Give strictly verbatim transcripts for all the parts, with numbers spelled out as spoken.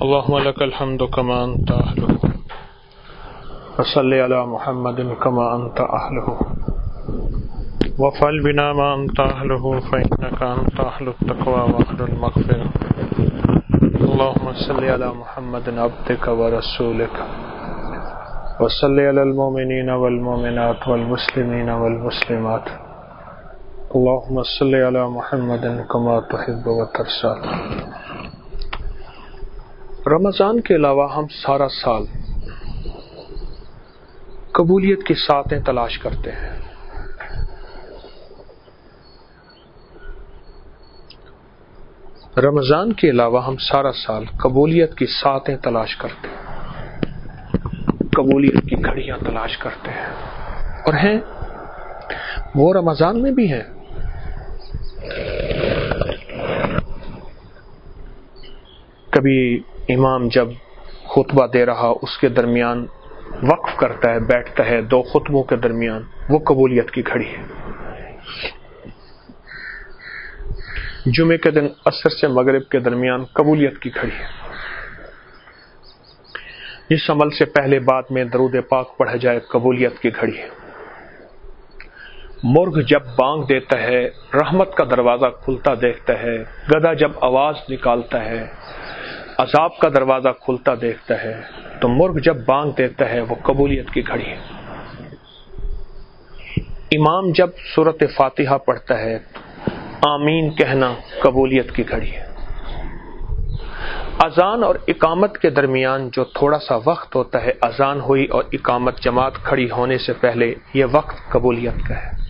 اللهم لك الحمد كما أنت أهله وصل على محمد كما أنت أهله وفعل بنا ما أنت أهله فإنك أنت أهل التقوى وأهل المغفرة. اللهم صل على محمد عبدك ورسولك وصل على المؤمنين والمؤمنات والمسلمين والمسلمات. اللهم صل على محمد كما تحب وترضى. رمضان کے علاوہ ہم سارا سال قبولیت کی ساعتیں تلاش کرتے ہیں. رمضان کے علاوہ ہم سارا سال قبولیت کی ساعتیں تلاش کرتے ہیں, قبولیت کی گھڑیاں تلاش کرتے ہیں, اور ہیں وہ رمضان میں بھی ہیں. کبھی امام جب خطبہ دے رہا اس کے درمیان وقف کرتا ہے, بیٹھتا ہے دو خطبوں کے درمیان, وہ قبولیت کی گھڑی ہے. جمعے کے دن عصر سے مغرب کے درمیان قبولیت کی گھڑی ہے. جس عمل سے پہلے بعد میں درود پاک پڑھا جائے قبولیت کی گھڑی ہے. مرغ جب بانگ دیتا ہے رحمت کا دروازہ کھلتا دیکھتا ہے, گدھا جب آواز نکالتا ہے عذاب کا دروازہ کھلتا دیکھتا ہے, تو مرغ جب بانگ دیتا ہے وہ قبولیت کی گھڑی ہے. امام جب سورۃ فاتحہ پڑھتا ہے آمین کہنا قبولیت کی گھڑی ہے. اذان اور اقامت کے درمیان جو تھوڑا سا وقت ہوتا ہے, اذان ہوئی اور اقامت جماعت کھڑی ہونے سے پہلے, یہ وقت قبولیت کا ہے.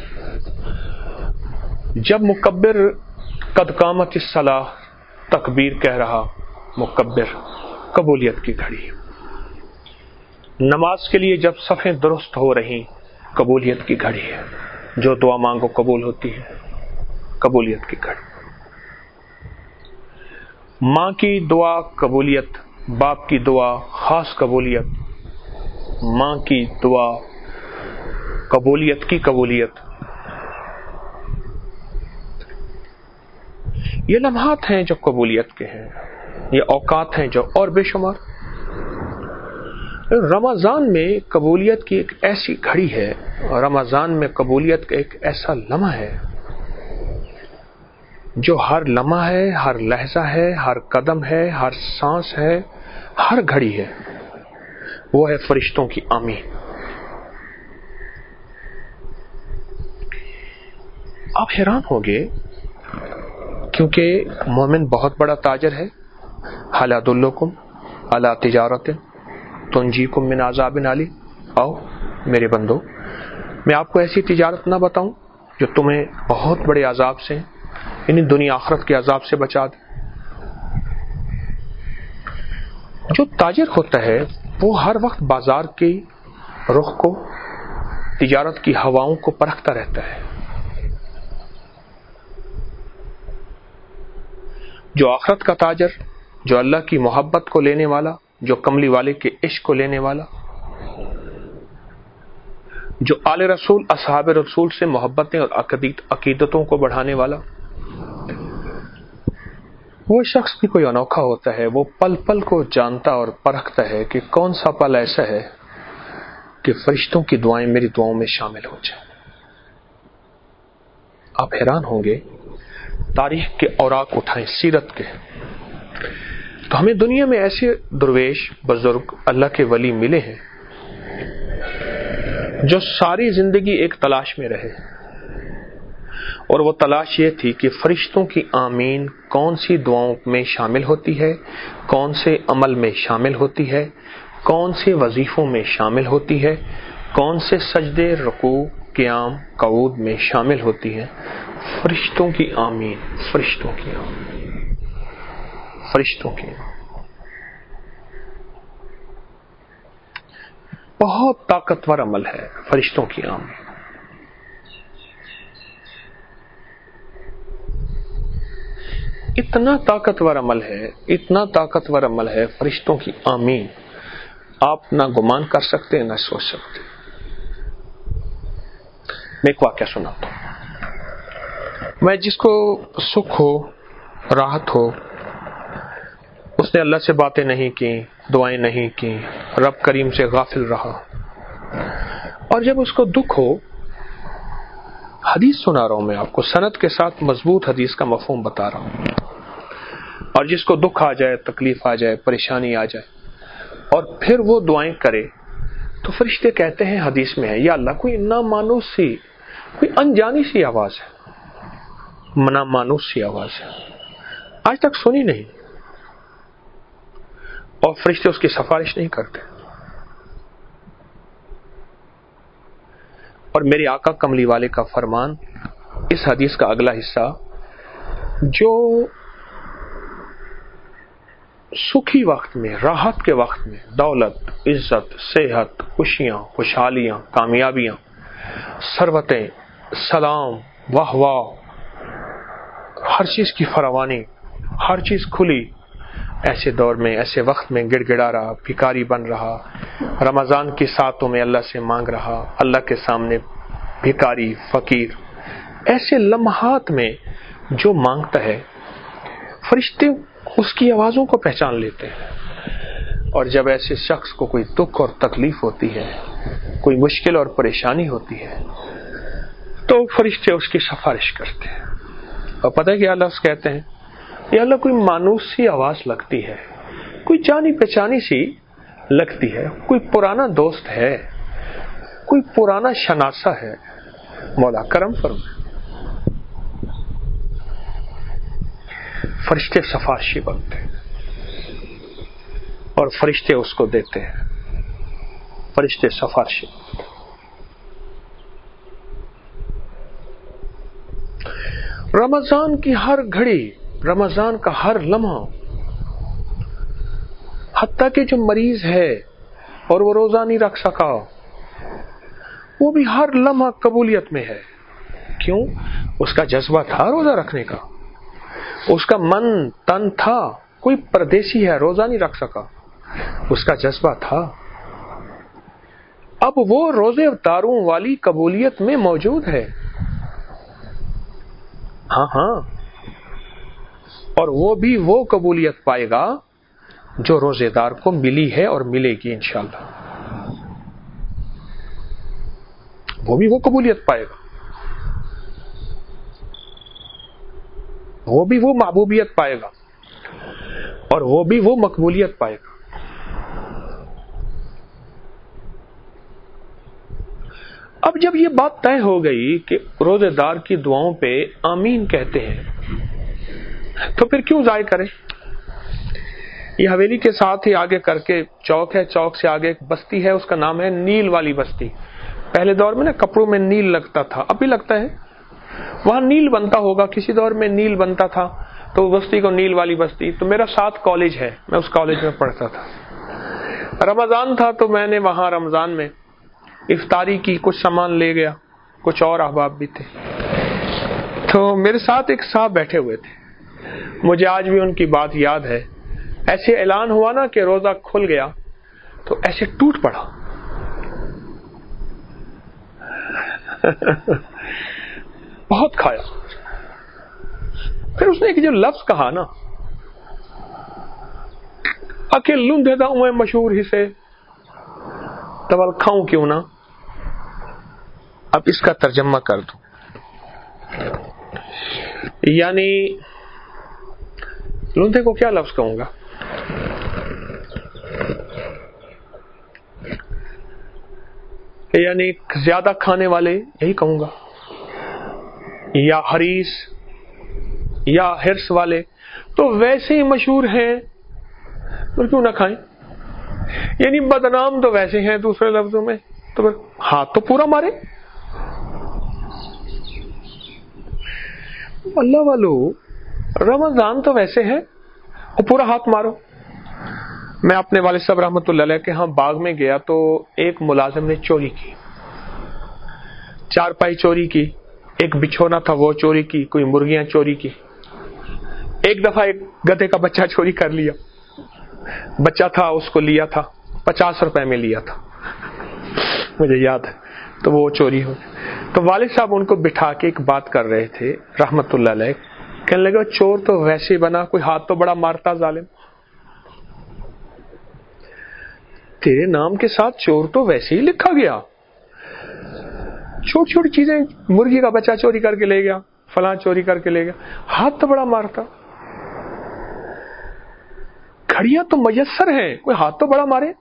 جب مکبر قد قامت الصلاۃ تکبیر کہہ رہا مکبر, قبولیت کی گھڑی. نماز کے لیے جب صفیں درست ہو رہی, قبولیت کی گھڑی ہے. جو دعا مانگو قبول ہوتی ہے, قبولیت کی گھڑی. ماں کی دعا قبولیت, باپ کی دعا خاص قبولیت. ماں کی دعا قبولیت کی قبولیت. یہ لمحات ہیں جو قبولیت کے ہیں, یہ اوقات ہیں جو اور بے شمار. رمضان میں قبولیت کی ایک ایسی گھڑی ہے, رمضان میں قبولیت کا ایک ایسا لمحہ ہے جو ہر لمحہ ہے, ہر لحظہ ہے, ہر قدم ہے, ہر سانس ہے, ہر گھڑی ہے. وہ ہے فرشتوں کی آمین. آپ حیران ہوگے کیونکہ مومن بہت بڑا تاجر ہے. حل ادلکم علی تجارت تنجیکم من عذاب علیم. آؤ میرے بندو, میں آپ کو ایسی تجارت نہ بتاؤں جو تمہیں بہت بڑے عذاب سے, یعنی دنیا آخرت کے عذاب سے بچا دے. جو تاجر ہوتا ہے وہ ہر وقت بازار کی رخ کو, تجارت کی ہواؤں کو پرکھتا رہتا ہے. جو آخرت کا تاجر, جو اللہ کی محبت کو لینے والا, جو کملی والے کے عشق کو لینے والا, جو آل رسول اصحاب رسول سے محبتیں اور عقیدتوں کو بڑھانے والا, وہ شخص بھی کوئی انوکھا ہوتا ہے. وہ پل پل کو جانتا اور پرکھتا ہے کہ کون سا پل ایسا ہے کہ فرشتوں کی دعائیں میری دعاؤں میں شامل ہو جائیں. آپ حیران ہوں گے, تاریخ کے اوراق اٹھائیں سیرت کے, تو ہمیں دنیا میں ایسے درویش بزرگ اللہ کے ولی ملے ہیں جو ساری زندگی ایک تلاش میں رہے, اور وہ تلاش یہ تھی کہ فرشتوں کی آمین کون سی دعاؤں میں شامل ہوتی ہے, کون سے عمل میں شامل ہوتی ہے, کون سے وظیفوں میں شامل ہوتی ہے, کون سے سجدے, رکوع, قیام, قعود میں شامل ہوتی ہے. فرشتوں کی آمین, فرشتوں کی آمین, فرشتوں کی آمین. بہت طاقتور عمل ہے فرشتوں کی آمین. اتنا طاقتور عمل ہے, اتنا طاقتور عمل ہے فرشتوں کی آمین, آپ نہ گمان کر سکتے نہ سوچ سکتے. میں ایک واقعہ سناتا ہوں. میں جس کو سکھ ہو, راحت ہو, اس اس نے اللہ سے باتیں نہیں کی، دعائیں نہیں کی، رب کریم سے غافل رہا، اور جب اس کو دکھ ہو، حدیث سنا رہا ہوں میں آپ کو، سند کے ساتھ مضبوط حدیث کا مفہوم بتا رہا ہوں، اور جس کو دکھ آ جائے، تکلیف آ جائے، پریشانی آ جائے، اور پھر وہ دعائیں کرے، تو فرشتے کہتے ہیں، حدیث میں ہے، یا اللہ کوئی نامانوس سی، کوئی انجانی سی آواز ہے، نامانوس سی آواز ہے، آج تک سنی نہیں، اور فرشتے اس کی سفارش نہیں کرتے۔ اور میرے آقا کملی والے کا فرمان، اس حدیث کا اگلا حصہ، جو سکھی وقت میں، راحت کے وقت میں، دولت، عزت، صحت، خوشیاں، خوشحالیاں، کامیابیاں، ثروتیں، سلام، واہ واہ، ہر چیز کی فراوانی، ہر چیز کھلی، ایسے دور میں، ایسے وقت میں گڑ گڑا رہا، بھکاری بن رہا، رمضان کی ساتوں میں اللہ سے مانگ رہا، اللہ کے سامنے بھکاری، فقیر، ایسے لمحات میں جو مانگتا ہے، فرشتے اس کی آوازوں کو پہچان لیتے ہیں، اور جب ایسے شخص کو کوئی دکھ اور تکلیف ہوتی ہے، کوئی مشکل اور پریشانی ہوتی ہے، تو فرشتے اس کی سفارش کرتے ہیں، اور پتہ ہے کہ اللہ سے کہتے ہیں، یا اللہ کوئی مانوس سی آواز لگتی ہے، کوئی جانی پہچانی سی لگتی ہے، کوئی پرانا دوست ہے، کوئی پرانا شناسہ ہے، مولا کرم فرمائے۔ فرشتے سفارشی بنتے ہیں، اور فرشتے اس کو دیتے ہیں، فرشتے سفارشی بنتے ہیں۔ رمضان کی ہر گھڑی، رمضان کا ہر لمحہ، حتیٰ کہ جو مریض ہے اور وہ روزہ نہیں رکھ سکا، وہ بھی ہر لمحہ قبولیت میں ہے۔ کیوں؟ اس کا جذبہ تھا روزہ رکھنے کا، اس کا من تن تھا، کوئی پردیسی ہے روزہ نہیں رکھ سکا، اس کا جذبہ تھا، اب وہ روزے افطاروں والی قبولیت میں موجود ہے، ہاں ہاں، اور وہ بھی وہ قبولیت پائے گا جو روزے دار کو ملی ہے اور ملے گی انشاءاللہ، وہ بھی وہ قبولیت پائے گا، وہ بھی وہ محبوبیت پائے گا، اور وہ بھی وہ مقبولیت پائے گا۔ اب جب یہ بات طے ہو گئی کہ روزے دار کی دعاؤں پہ آمین کہتے ہیں، تو پھر کیوں ضائع کریں؟ یہ حویلی کے ساتھ ہی آگے کر کے چوک ہے، چوک سے آگے ایک بستی ہے، اس کا نام ہے نیل والی بستی۔ پہلے دور میں نا کپڑوں میں نیل لگتا تھا، اب بھی لگتا ہے، وہاں نیل بنتا ہوگا، کسی دور میں نیل بنتا تھا، تو بستی کو نیل والی بستی۔ تو میرا ساتھ کالج ہے، میں اس کالج میں پڑھتا تھا، رمضان تھا تو میں نے وہاں رمضان میں افطاری کی، کچھ سامان لے گیا، کچھ اور احباب بھی تھے، تو میرے ساتھ ایک صاحب بیٹھے ہوئے تھے، مجھے آج بھی ان کی بات یاد ہے۔ ایسے اعلان ہوا نا کہ روزہ کھل گیا، تو ایسے ٹوٹ پڑا، بہت کھایا۔ پھر اس نے ایک جو لفظ کہا نا، اکیل لندے دا اوے مشہور ہی سے تول کھاؤں کیوں نہ۔ اب اس کا ترجمہ کر دوں، یعنی لندے کو کیا لفظ کہوں گا؟ یعنی زیادہ کھانے والے، یہی کہوں گا، یا حریص یا حرص والے، تو ویسے ہی مشہور ہیں تو کیوں نہ کھائیں، یعنی بدنام تو ویسے ہیں دوسرے لفظوں میں، تو پھر ہاتھ تو پورا مارے۔ اللہ والو، رمضان تو ویسے ہے، وہ پورا ہاتھ مارو۔ میں اپنے والد صاحب رحمۃ اللہ علیہ کے ہاں باغ میں گیا تو ایک ملازم نے چوری کی، چارپائی چوری کی، ایک بچھونا تھا وہ چوری کی، کوئی مرغیاں چوری کی، ایک دفعہ ایک گدھے کا بچہ چوری کر لیا، بچہ تھا اس کو لیا تھا، پچاس روپے میں لیا تھا، مجھے یاد ہے، تو وہ چوری ہو۔ تو والد صاحب ان کو بٹھا کے ایک بات کر رہے تھے رحمت اللہ علیہ، کہنے لگا چور تو ویسے بنا، کوئی ہاتھ تو بڑا مارتا ظالم، تیرے نام کے ساتھ چور تو ویسے ہی لکھا گیا. چھوٹی چھوٹی چیزیں, مرغی کا بچہ چوری کر کے لے گیا, فلاں چوری کر کے لے گیا, ہاتھ تو بڑا مارتا. گھڑیاں تو میسر ہیں, کوئی ہاتھ تو بڑا مارے.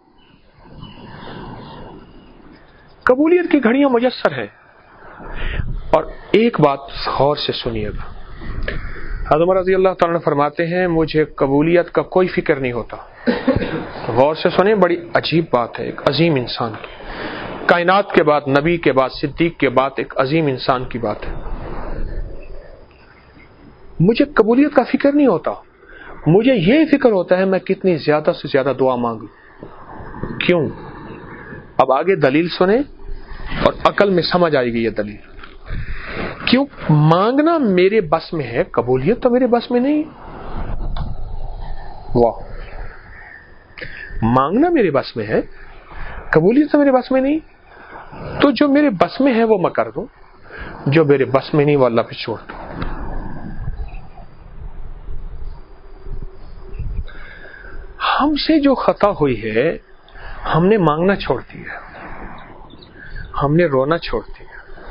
قبولیت کی گھڑیاں میسر ہیں. اور ایک بات غور سے سنیے گا, حضرت عمر رضی اللہ تعالیٰ عنہ فرماتے ہیں مجھے قبولیت کا کوئی فکر نہیں ہوتا. غور سے سنیں, بڑی عجیب بات ہے. ایک عظیم انسان کی, کائنات کے بعد, نبی کے بعد, صدیق کے بعد ایک عظیم انسان کی بات ہے. مجھے قبولیت کا فکر نہیں ہوتا, مجھے یہ فکر ہوتا ہے میں کتنی زیادہ سے زیادہ دعا مانگوں. کیوں؟ اب آگے دلیل سنیں اور عقل میں سمجھ آئے گی یہ دلیل. کیوں مانگنا میرے بس میں ہے, قبولیت تو میرے بس میں نہیں. واہ, مانگنا میرے بس میں ہے, قبولیت تو میرے بس میں نہیں. تو جو میرے بس میں ہے وہ میں کر دوں, جو میرے بس میں نہیں وہ اللہ پہ چھوڑ دوں. ہم سے جو خطا ہوئی ہے, ہم نے مانگنا چھوڑ دیا, ہم نے رونا چھوڑ دیا,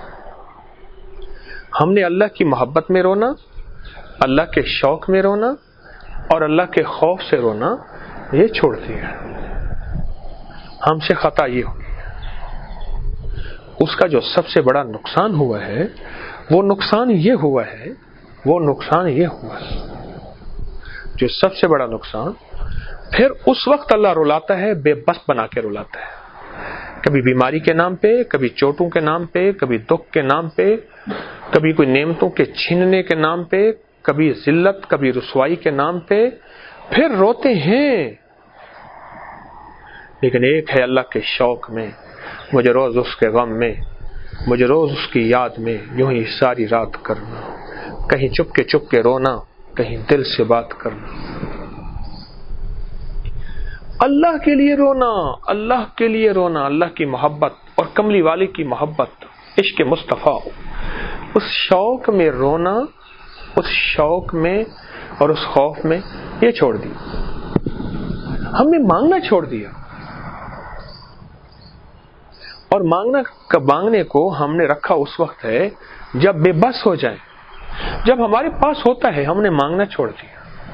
ہم نے اللہ کی محبت میں رونا, اللہ کے شوق میں رونا اور اللہ کے خوف سے رونا یہ چھوڑ دیا. ہم سے خطا یہ ہوئی ہے. اس کا جو سب سے بڑا نقصان ہوا ہے وہ نقصان یہ ہوا ہے وہ نقصان یہ ہوا ہے جو سب سے بڑا نقصان. پھر اس وقت اللہ رلاتا ہے, بے بس بنا کے رلاتا ہے. کبھی بیماری کے نام پہ, کبھی چوٹوں کے نام پہ, کبھی دکھ کے نام پہ, کبھی کوئی نعمتوں کے چھیننے کے نام پہ, کبھی ذلت, کبھی رسوائی کے نام پہ. پھر روتے ہیں. لیکن ایک ہے اللہ کے شوق میں, مجھے روز اس کے غم میں, مجھے روز اس کی یاد میں یوں ہی ساری رات کرنا, کہیں چپ کے چپ کے رونا, کہیں دل سے بات کرنا. اللہ کے لیے رونا, اللہ کے لیے رونا, اللہ کی محبت اور کملی والی کی محبت, عشق مصطفیٰ, اس شوق میں رونا, اس شوق میں اور اس خوف میں یہ چھوڑ دیا. ہم نے مانگنا چھوڑ دیا. اور مانگنا کا مانگنے کو ہم نے رکھا اس وقت ہے جب بے بس ہو جائیں. جب ہمارے پاس ہوتا ہے ہم نے مانگنا چھوڑ دیا.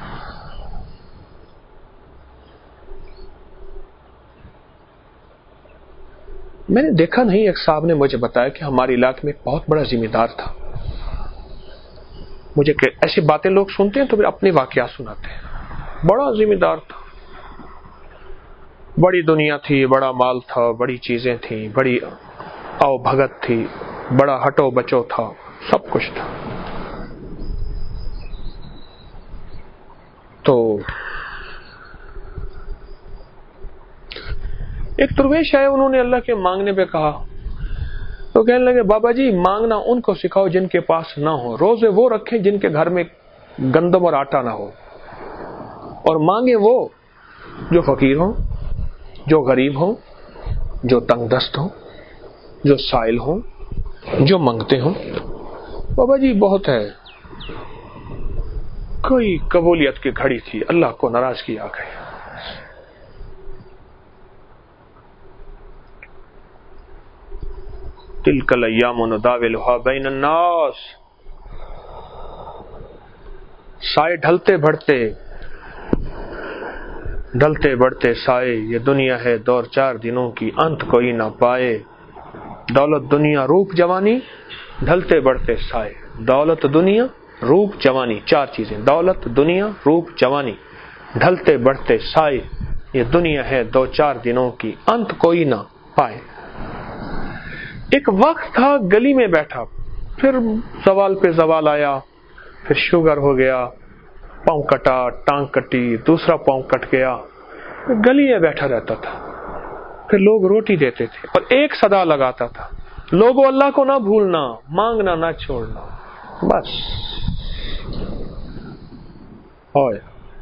میں نے دیکھا نہیں, ایک صاحب نے مجھے بتایا کہ ہمارے علاقے میں ایک بہت بڑا ذمہ دار تھا. مجھے کہ ایسی باتیں لوگ سنتے ہیں تو پھر اپنے واقعات سناتے ہیں. بڑا ذمہ دار تھا, بڑی دنیا تھی, بڑا مال تھا, بڑی چیزیں تھیں, بڑی آؤ بھگت تھی, بڑا ہٹو بچو تھا, سب کچھ تھا. تو ایک درویش آئے, انہوں نے اللہ کے مانگنے پہ کہا تو کہنے لگے بابا جی مانگنا ان کو سکھاؤ جن کے پاس نہ ہو, روزے وہ رکھیں جن کے گھر میں گندم اور آٹا نہ ہو, اور مانگیں وہ جو فقیر ہوں, جو غریب ہوں, جو تنگ دست ہوں, جو سائل ہوں, جو منگتے ہوں. بابا جی بہت ہے. کوئی قبولیت کی گھڑی تھی, اللہ کو ناراضگی آ گئی. تلک الایام نداولها بین الناس. سائے ڈھلتے بڑھتے ڈھلتے بڑھتے سائے, یہ دنیا ہے دور چار دنوں کی, انت کوئی نہ پائے. دولت دنیا روپ جوانی, ڈھلتے بڑھتے سائے. دولت دنیا روپ جوانی, چار چیزیں, دولت دنیا روپ جوانی, ڈھلتے بڑھتے سائے, یہ دنیا ہے دو چار دنوں کی, انت کوئی نہ پائے. ایک وقت تھا گلی میں بیٹھا, پھر زوال پہ زوال آیا, پھر شوگر ہو گیا, پاؤں کٹا, ٹانگ کٹی, دوسرا پاؤں کٹ گیا, گلی میں بیٹھا رہتا تھا. پھر لوگ روٹی دیتے تھے اور ایک صدا لگاتا تھا, لوگوں اللہ کو نہ بھولنا, مانگنا نہ چھوڑنا. بس ہوئے,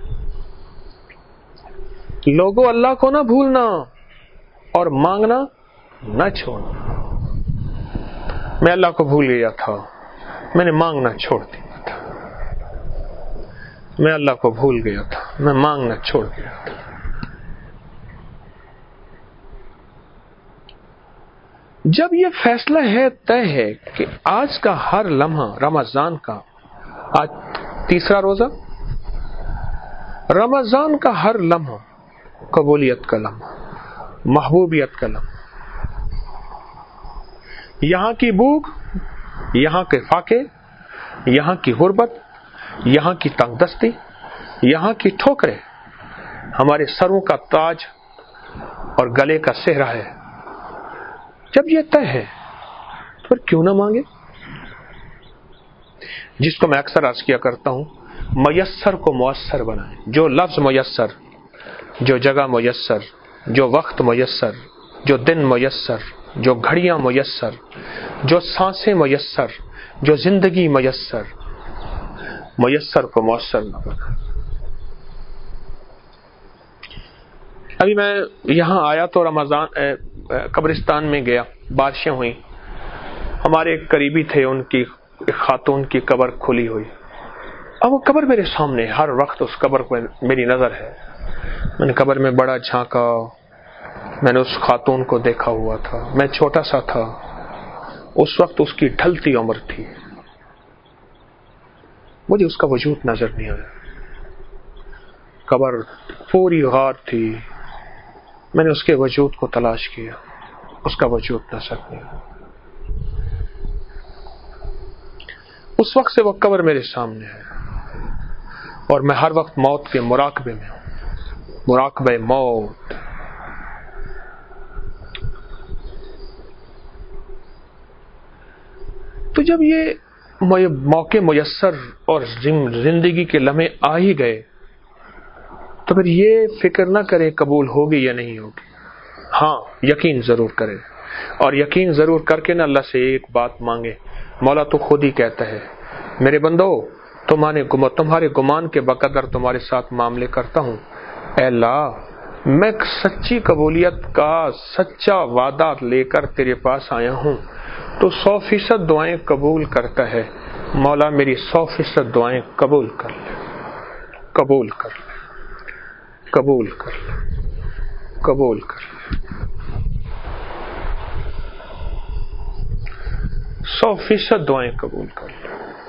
لوگوں اللہ کو نہ بھولنا اور مانگنا نہ چھوڑنا. میں اللہ کو بھول گیا تھا, میں نے مانگنا چھوڑ دیا تھا. میں اللہ کو بھول گیا تھا, میں مانگنا چھوڑ گیا تھا. جب یہ فیصلہ ہے طے ہے کہ آج کا ہر لمحہ رمضان کا، آج تیسرا روزہ، رمضان کا ہر لمحہ قبولیت کا لمحہ، محبوبیت کا لمحہ، یہاں کی بھوک، یہاں کے فاقے، یہاں کی غربت، یہاں کی تنگ دستی، یہاں کی ٹھوکریں ہمارے سروں کا تاج اور گلے کا سہرا ہے۔ جب یہ طے ہے تو پھر کیوں نہ مانگے؟ جس کو میں اکثر عرض کیا کرتا ہوں، میسر کو مؤثر بنائیں۔ جو لفظ میسر، جو جگہ میسر، جو وقت میسر، جو دن میسر، جو گھڑیاں میسر، جو سانسیں میسر، جو زندگی میسر، میسر کو مؤثر نہ بنائیں۔ ابھی میں یہاں آیا تو رمضان قبرستان میں گیا، بارشیں ہوئیں، ہمارے ایک قریبی تھے، ان کی ایک خاتون کی قبر کھلی ہوئی، اب وہ قبر میرے سامنے، ہر وقت اس قبر پر میری نظر ہے۔ میں نے قبر میں بڑا جھانکا، میں نے اس خاتون کو دیکھا ہوا تھا، میں چھوٹا سا تھا اس وقت، اس کی ڈھلتی عمر تھی، مجھے اس کا وجود نظر نہیں آیا۔ قبر پوری غار تھی، میں نے اس کے وجود کو تلاش کیا، اس کا وجود نظر نہیں آیا۔ اس وقت سے وہ قبر میرے سامنے ہے، اور میں ہر وقت موت کے مراقبے میں ہوں، مراقبہ موت۔ تو جب یہ موقع میسر اور زندگی کے لمحے آ ہی گئے تو پھر یہ فکر نہ کرے قبول ہوگی یا نہیں ہوگی، ہاں یقین ضرور کرے، اور یقین ضرور کر کے نا اللہ سے ایک بات مانگے۔ مولا تو خود ہی کہتا ہے، میرے بندو تمہارے تمہارے گمان کے بقدر تمہارے ساتھ معاملے کرتا ہوں، اے اللہ میں سچی قبولیت کا سچا وعدہ لے کر تیرے پاس آیا ہوں، تو سو فیصد دعائیں قبول کرتا ہے، مولا میری سو فیصد دعائیں قبول کر لے، قبول کر لے، قبول کر لے، قبول کر لے، سو فیصد دعائیں قبول کر لے،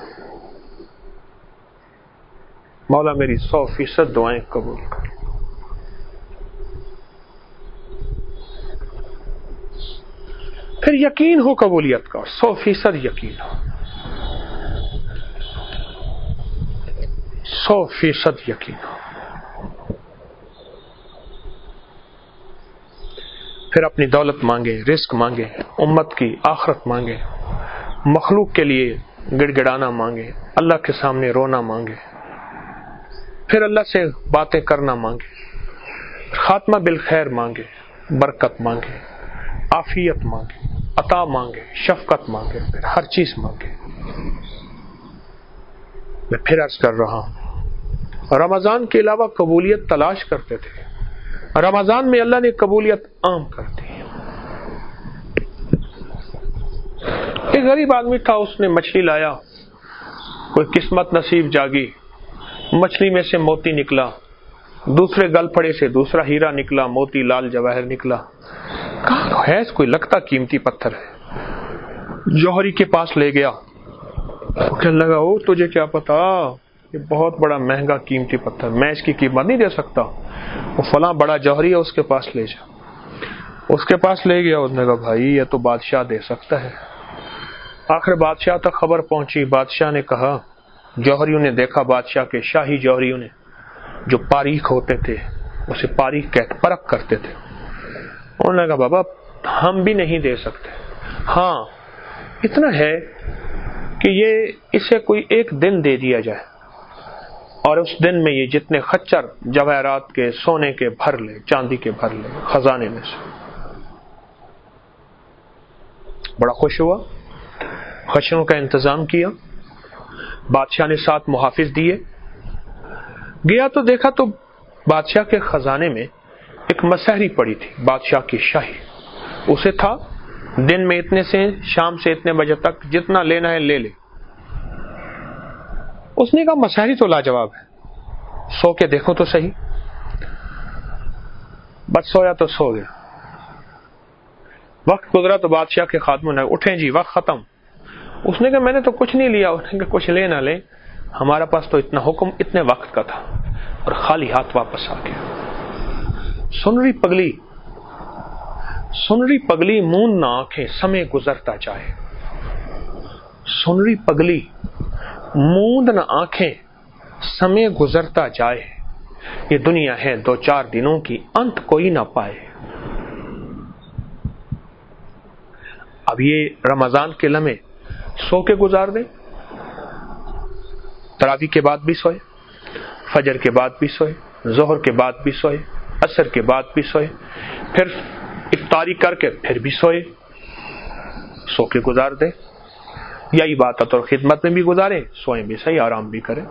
مولا میری سو فیصد دعائیں قبول کر لے۔ پھر یقین ہو قبولیت کا، سو فیصد یقین ہو، سو فیصد یقین ہو۔ پھر اپنی دولت مانگے، رزق مانگے، امت کی آخرت مانگے، مخلوق کے لیے گڑ گڑانا مانگے، اللہ کے سامنے رونا مانگے، پھر اللہ سے باتیں کرنا مانگے، خاتمہ بالخیر مانگے، برکت مانگے، عافیت مانگے، عطا مانگے، شفقت مانگے، پھر ہر چیز مانگے۔ میں پھر عرض کر رہا ہوں، رمضان کے علاوہ قبولیت تلاش کرتے تھے، رمضان میں اللہ نے قبولیت عام کر دی۔ ایک غریب آدمی تھا، اس نے مچھلی لایا، کوئی قسمت نصیب جاگی، مچھلی میں سے موتی نکلا، دوسرے گل پھڑے سے دوسرا ہیرا نکلا، موتی لال جواہر نکلا، کہاں ہے کوئی لگتا قیمتی پتھر ہے، جوہری کے پاس لے گیا، وہ کہنے لگا، او تجھے کیا پتا، یہ بہت بڑا مہنگا قیمتی پتھر، میں اس کی قیمت نہیں دے سکتا، وہ فلاں بڑا جوہری ہے، اس کے پاس لے جا۔ اس کے پاس لے گیا، اس نے کہا بھائی یہ تو بادشاہ دے سکتا ہے۔ آخر بادشاہ تک خبر پہنچی، بادشاہ نے کہا، جوہریوں نے دیکھا، بادشاہ کے شاہی جوہریوں نے جو باریک ہوتے تھے اسے باریک کہتے پرکھ کرتے تھے، انہوں نے کہا بابا ہم بھی نہیں دے سکتے، ہاں اتنا ہے کہ یہ اسے کوئی ایک دن دے دیا جائے، اور اس دن میں یہ جتنے خچر جواہرات کے سونے کے بھر لے، چاندی کے بھر لے خزانے میں سے۔ بڑا خوش ہوا، خچروں کا انتظام کیا، بادشاہ نے ساتھ محافظ دیے، گیا تو دیکھا تو بادشاہ کے خزانے میں ایک مسحری پڑی تھی، بادشاہ کی شاہی، اسے تھا دن میں اتنے سے شام سے اتنے بجے تک جتنا لینا ہے لے لے۔ اس نے کہا مسحری تو لاجواب ہے، سو کے دیکھو تو صحیح، بس سویا تو سو گیا۔ وقت گزرا تو بادشاہ کے خادموں نے اٹھیں جی وقت ختم. اس نے کہا میں نے تو کچھ نہیں لیا. اس نے کہا کچھ لے نہ لے, ہمارا پاس تو اتنا حکم اتنے وقت کا تھا, اور خالی ہاتھ واپس آ گیا. سن رہی پگلی, سن رہی پگلی مون نہ آنکھیں سمے گزرتا جائے. سن رہی پگلی موند نہ آنکھیں سمے گزرتا جائے. یہ دنیا ہے دو چار دنوں کی, انت کوئی نہ پائے. اب یہ رمضان کے لمحے سو کے گزار دیں, تراویح کے بعد بھی سوئے, فجر کے بعد بھی سوئے, ظہر کے بعد بھی سوئے, عصر کے بعد بھی سوئے, پھر افطاری کر کے پھر بھی سوئے, سو کے گزار دیں. یا عبادت اور خدمت میں بھی گزارے, سوئیں بھی صحیح, آرام بھی کریں.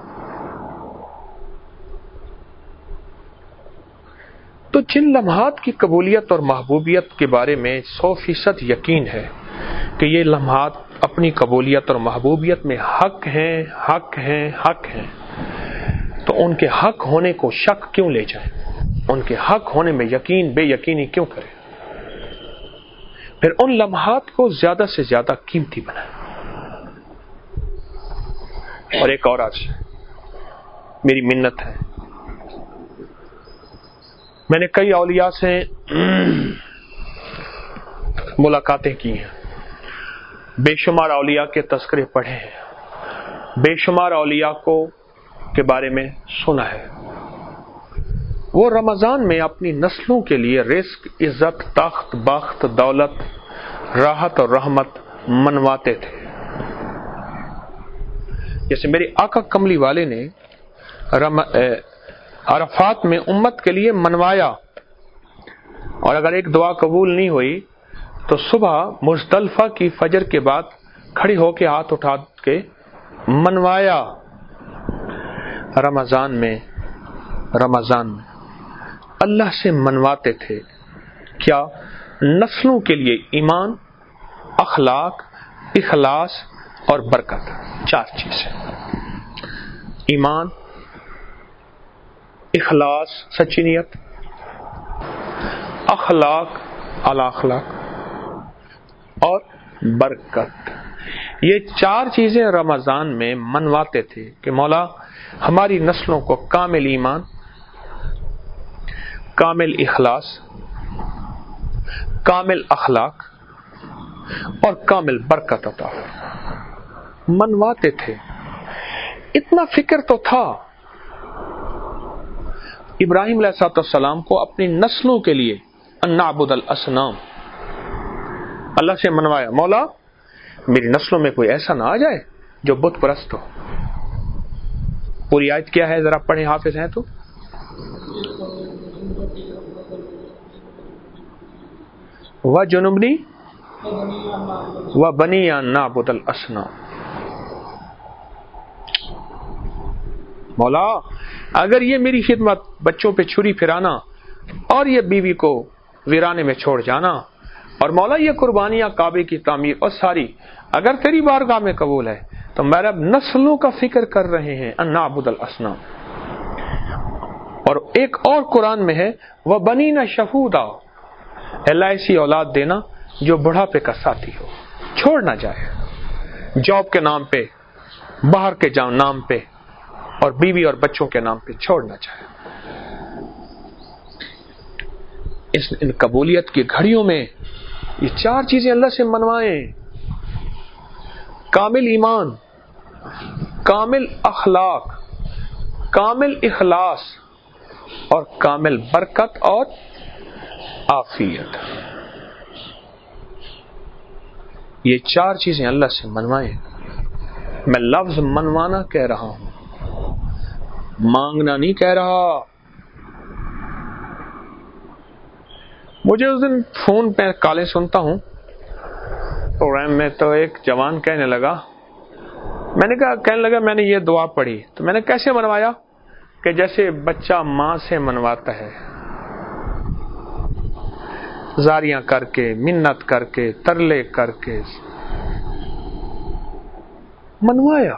تو جن لمحات کی قبولیت اور محبوبیت کے بارے میں سو فیصد یقین ہے کہ یہ لمحات اپنی قبولیت اور محبوبیت میں حق ہیں حق ہیں حق ہیں, تو ان کے حق ہونے کو شک کیوں لے جائیں؟ ان کے حق ہونے میں یقین بے یقینی کیوں کریں؟ پھر ان لمحات کو زیادہ سے زیادہ قیمتی بنائیں. اور ایک اور آج میری منت ہے, میں نے کئی اولیاء سے ملاقاتیں کی ہیں, بے شمار اولیاء کے تذکرے پڑھے ہیں, بے شمار اولیاء کو کے بارے میں سنا ہے. وہ رمضان میں اپنی نسلوں کے لیے رزق, عزت, تخت, بخت, دولت, راحت اور رحمت منواتے تھے. جیسے میرے آقا کملی والے نے رم... عرفات میں امت کے لیے منوایا, اور اگر ایک دعا قبول نہیں ہوئی تو صبح مزدلفہ کی فجر کے بعد کھڑی ہو کے ہاتھ اٹھا کے منوایا. رمضان میں رمضان میں اللہ سے منواتے تھے کیا؟ نسلوں کے لیے ایمان, اخلاق, اخلاص اور برکت. چار چیزیں: ایمان, اخلاص سچی نیت, اخلاق اعلی اخلاق اور برکت. یہ چار چیزیں رمضان میں منواتے تھے کہ مولا ہماری نسلوں کو کامل ایمان, کامل اخلاص, کامل اخلاق اور کامل برکت عطا ہو. منواتے تھے. اتنا فکر تو تھا ابراہیم علیہ السلام کو اپنی نسلوں کے لیے ان نعبد الاصنام, اللہ سے منوایا مولا میری نسلوں میں کوئی ایسا نہ آ جائے جو بت پرست ہو. پوری آیت کیا ہے ذرا پڑھیں, حافظ ہیں تو. وَجُنُبْنِي وَبَنِيَ أَن نَّعْبُدَ الْأَصْنَامَ. مولا اگر یہ میری خدمت, بچوں پہ چھری پھرانا اور یہ بیوی کو ویرانے میں چھوڑ جانا, اور مولا یہ قربانیاں کعبے کی تعمیر اور ساری اگر تیری بارگاہ میں قبول ہے تو میرا نسلوں کا فکر کر رہے ہیں ان نعبد الاصنام. اور ایک اور قرآن میں ہے وَبَنِينَ شَهُودًا, اللہ ایسی اولاد دینا جو بڑھاپے کا ساتھی ہو, چھوڑ نہ جائے جاب کے نام پہ, باہر کے نام پہ, اور بیوی اور بچوں کے نام پہ چھوڑ نہ جائے. اس ان قبولیت کی گھڑیوں میں یہ چار چیزیں اللہ سے منوائیں: کامل ایمان, کامل اخلاق, کامل اخلاص اور کامل برکت اور عافیت. یہ چار چیزیں اللہ سے منوائیں. میں لفظ منوانا کہہ رہا ہوں, مانگنا نہیں کہہ رہا. مجھے اس دن فون پہ کالیں سنتا ہوں پروگرام میں, تو ایک جوان کہنے لگا, میں نے کہا کہنے لگا میں نے یہ دعا پڑھی, تو میں نے کیسے منوایا کہ جیسے بچہ ماں سے منواتا ہے, زاریاں کر کے, منت کر کے, ترلے کر کے منوایا.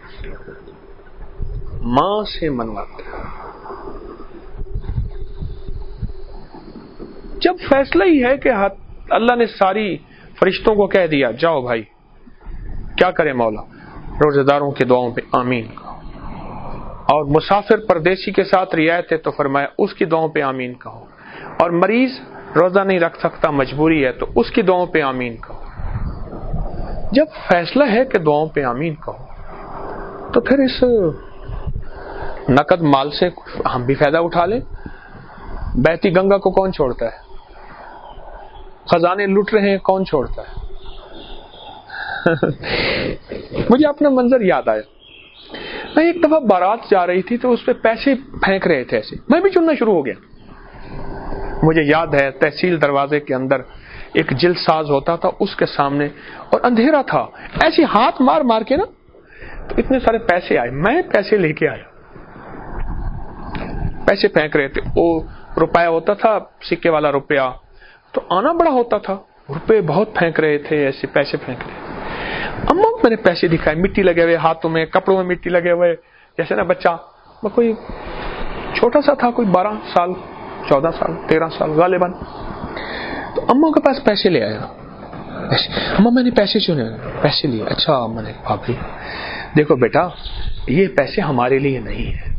ماں سے منواتا ہے. جب فیصلہ ہی ہے کہ اللہ نے ساری فرشتوں کو کہہ دیا جاؤ بھائی کیا کرے مولا, روزے داروں کی دعاؤں پہ آمین کہو, اور مسافر پردیسی کے ساتھ رعایت ہے تو فرمایا اس کی دعاؤں پہ آمین کہو, اور مریض روزہ نہیں رکھ سکتا مجبوری ہے تو اس کی دعاؤں پہ آمین کہو. جب فیصلہ ہے کہ دعاؤں پہ آمین کہو تو پھر اس نقد مال سے ہم بھی فائدہ اٹھا لیں. بہتی گنگا کو کون چھوڑتا ہے, خزانے لٹ رہے ہیں کون چھوڑتا ہے. مجھے اپنا منظر یاد آیا, میں ایک دفعہ بارات جا رہی تھی تو اس پہ پیسے پھینک رہے تھے ایسے, میں بھی چننا شروع ہو گیا. مجھے یاد ہے تحصیل دروازے کے اندر ایک جلد ساز ہوتا تھا, اس کے سامنے, اور اندھیرا تھا, ایسے ہاتھ مار مار کے نا تو اتنے سارے پیسے آئے, میں پیسے لے کے آیا, پیسے پھینک رہے تھے. وہ روپیہ ہوتا تھا سکے والا روپیہ, تو آنا بڑا ہوتا تھا, روپے بہت پھینک رہے تھے, ایسے پیسے پھینک رہے تھے. اما میں نے پیسے دکھائے, مٹی لگے ہوئے ہاتھوں میں, کپڑوں میں مٹی لگے ہوئے, جیسے نا بچہ, میں کوئی چھوٹا سا تھا, کوئی بارہ سال چودہ سال تیرہ سال غالباً. تو اما کے پاس پیسے لے آیا, اما میں نے پیسے چنے, پیسے لیے. اچھا میں نے بھابھی دیکھو بیٹا یہ پیسے ہمارے لیے نہیں ہے,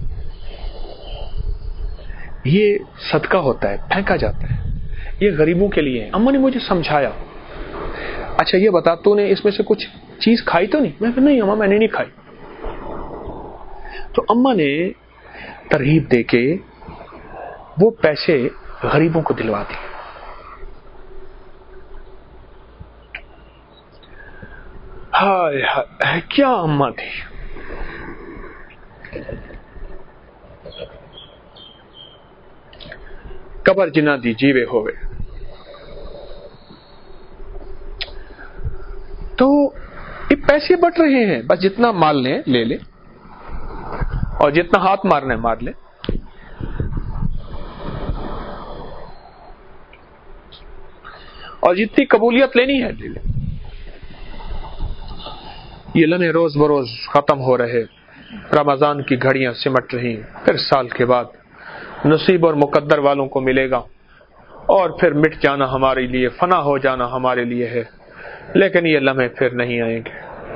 یہ صدقہ ہوتا ہے پھینکا جاتا ہے, یہ غریبوں کے لیے ہے. اما نے مجھے سمجھایا, اچھا یہ بتا تو نے اس میں سے کچھ چیز کھائی تو نہیں؟ میں کہا نہیں اما میں نے نہیں کھائی. تو اما نے ترغیب دے کے وہ پیسے غریبوں کو دلوا دیے. ہائے ہائے کیا اما تھی. قبر جنا دی جیوے ہوئے. تو یہ پیسے بٹ رہے ہیں, بس جتنا مال لیں لے لیں, اور جتنا ہاتھ مارنا ہے مار لیں. اور جتنی قبولیت لینی ہے لے لیں. یہ لمحے روز بروز ختم ہو رہے, رمضان کی گھڑیاں سمٹ رہی, پھر سال کے بعد نصیب اور مقدر والوں کو ملے گا, اور پھر مٹ جانا ہمارے لیے, فنا ہو جانا ہمارے لیے ہے, لیکن یہ لمحے پھر نہیں آئیں گے.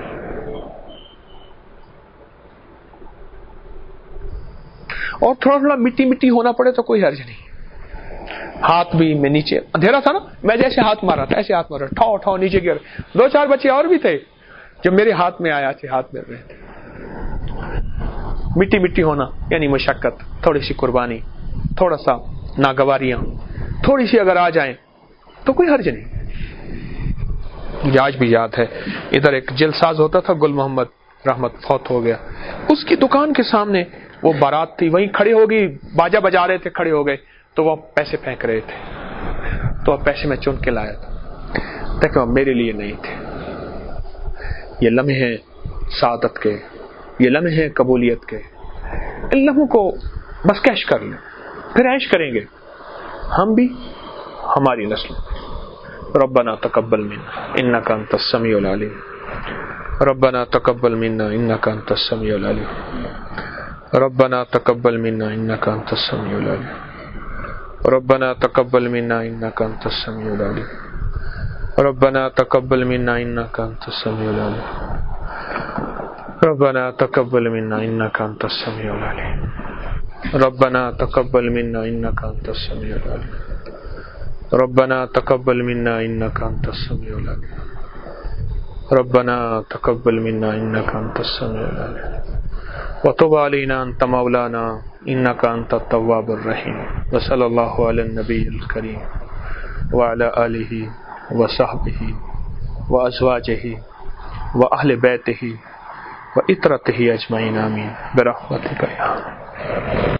اور تھوڑا تھوڑا مٹی مٹی ہونا پڑے تو کوئی حرج نہیں. ہاتھ بھی میں نیچے, اندھیرا تھا نا, میں جیسے ہاتھ مارا تھا ایسے ہاتھ مارا, ٹھاؤ ٹھاؤ نیچے گر. دو چار بچے اور بھی تھے جو میرے ہاتھ میں آیا تھے, ہاتھ میں رہے تھے. مٹی مٹی ہونا یعنی مشقت, تھوڑی سی قربانی, تھوڑا سا ناگواریاں تھوڑی سی اگر آ جائیں تو کوئی حرج نہیں. مجھے آج بھی یاد ہے ادھر ایک جلد ساز ہوتا تھا, گل محمد رحمت فوت ہو گیا, اس کی دکان کے سامنے وہ بارات تھی, وہیں کھڑے ہو گئی, باجا بجا رہے تھے, کھڑے ہو گئے, تو وہ پیسے پھینک رہے تھے. تو وہ پیسے میں چن کے لایا تھا, لیکن وہ میرے لیے نہیں تھے. یہ لمحے سعادت کے, یہ لمحے قبولیت کے, ان لمحوں کو بس کیش کر لیں, پھر عیش کریں گے ہم بھی ہماری نسل. ربنا تقبل منا انک انت السمیع العلیم, ربنا تقبل منا انک انت السمیع العلیم, ربنا تقبل منا انک انت السمیع العلیم, ربنا تقبل منا انک انت السمیع العلیم, ربنا تقبل منا انک انت السمیع العلیم, ربنا تقبل منا انک انت السمیع العلیم, ربنا تقبل منا انک انت السمیع العلیم, ربنا تقبل منا انک انت السمیع العلیم, ربنا تقبل منا انک انت السمیع العلیم, وتب علینا انت مولانا انک انت التواب الرحیم. وصلی اللہ علی النبی الکریم وعلی آلہ وصحبہ وازواجہ واہل بیتہ وعترتہ اجمعین, آمین برحمتک یا